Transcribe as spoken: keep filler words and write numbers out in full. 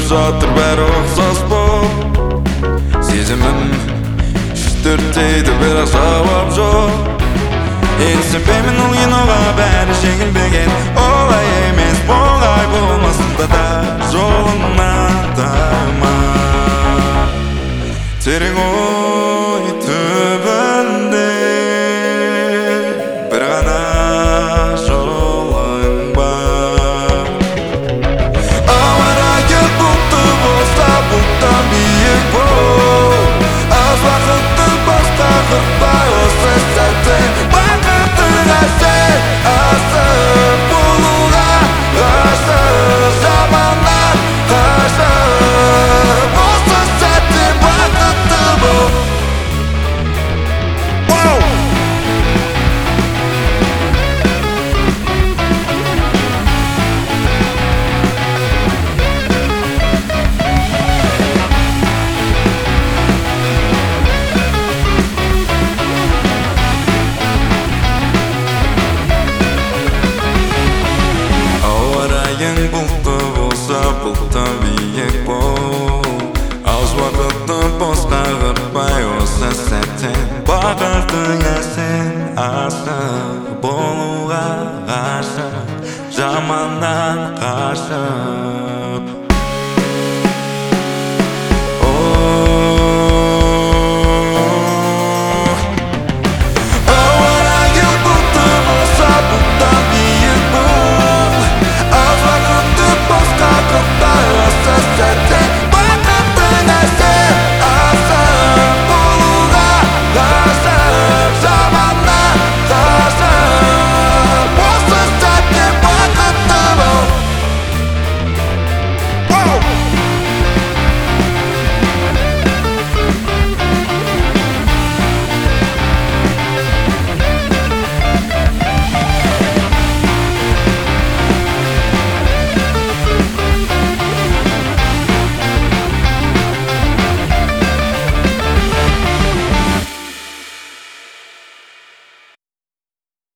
жатыр бәрі ұқсас боп. Сезімім үштіртейді бірақ жауап жоқ. Енсіпеймін ол киноға бәрі жеңілмеген. Олай емес болай болмасында да жолыңнан тайма. Терең ой түбінде бір ғана жолың бар. Ауа райы бұлтты болса бұлттан биік бол. Аз уақытты босқа құртпай осы сәттен бақытыңа сен асып болуға ғашық, жаманнан қашып осы сәттен бақытты бол. Бұлтты болса бұлттан биік бол. Аз уақытты босқа құртпай осы сәттен бақытыңа сен асық болуға ғашық, жаманнан қашық.